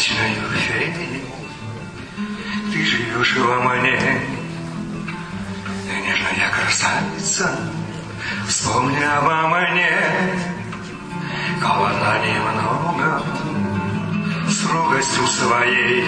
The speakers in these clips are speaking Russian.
вечною феей. Ты живешь во мне, нежная красавица, вспомни обо мне. Холодна немного, с робостью своей,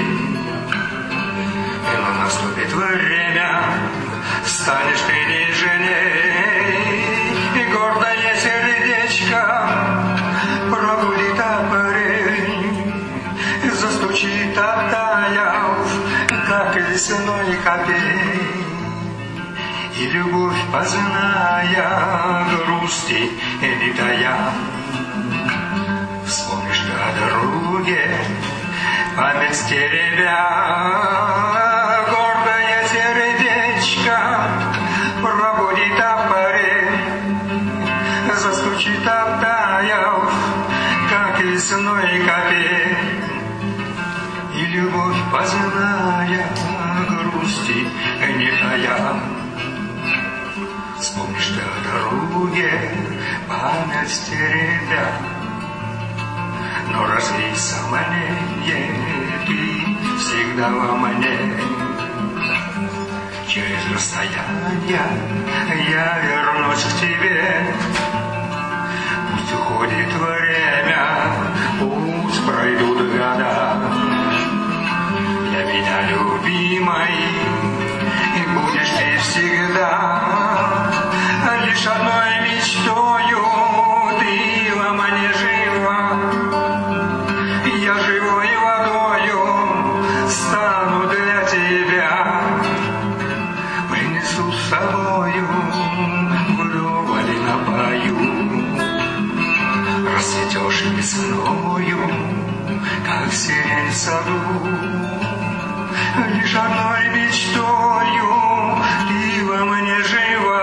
но наступит время, станешь ты нежней, и гордое сердечко пробудит апрель, застучит оттаяв, как весной капель, и любовь, позная грусти не тая. Вспомнишь ты о дороге, память стеребя, гордое сердечко пробудит апрель, застучит оттаяв, как весной капель, и любовь, позная грусти не тая. Вспомнишь ты о дороге, память стеребя, но развей сомнение, ты всегда во мне. Через расстояние я вернусь к тебе. Пусть уходит время, пусть пройдут года. Для меня любимой и будешь ты всегда. Лишь одной мечтою ты во мне жива. Я живой водою стану для тебя, принесу с собою вдоволь напою. Расцветешь весною, как сирень в саду. Лишь одной мечтою ты во мне жива.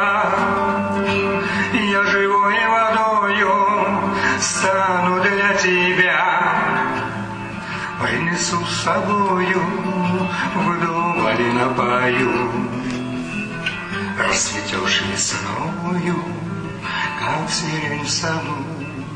Я живой водою стану для тебя, принесу с собою вдоволь напою. Расцветешь весною, как сирень в саду.